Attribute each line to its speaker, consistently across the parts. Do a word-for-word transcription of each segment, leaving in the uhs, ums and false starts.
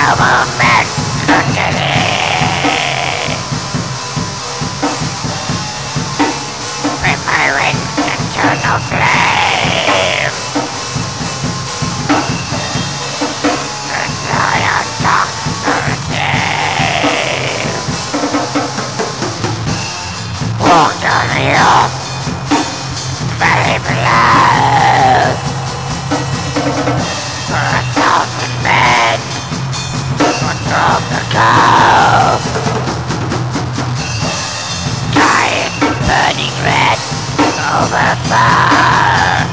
Speaker 1: movement. Look at it. With my wings eternal flame. The lion talks the same. Walk on the earth. Very below. For a thousand men. What's wrong to go? Sky is burning red over fire.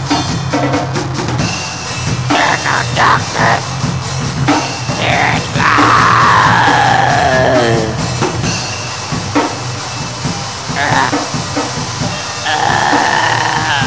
Speaker 1: Eternal darkness. Spirit lies. Uh, uh.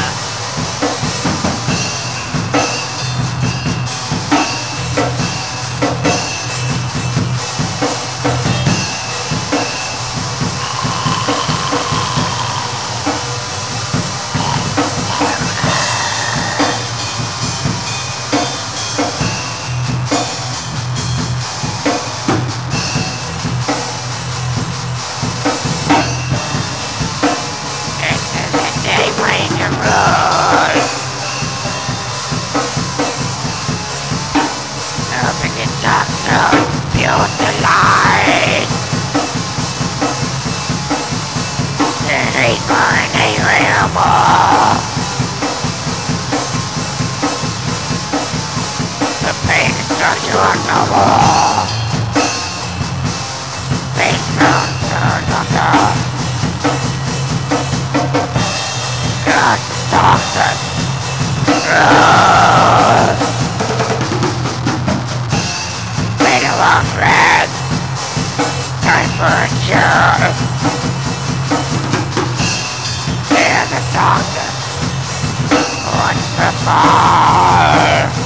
Speaker 1: Open this dark zone, build the light. There is mine available. The pain is structural noble. Pain mounts are not the God's darkness. Wait a long red. Time for a cure. Fear the darkness. Once before.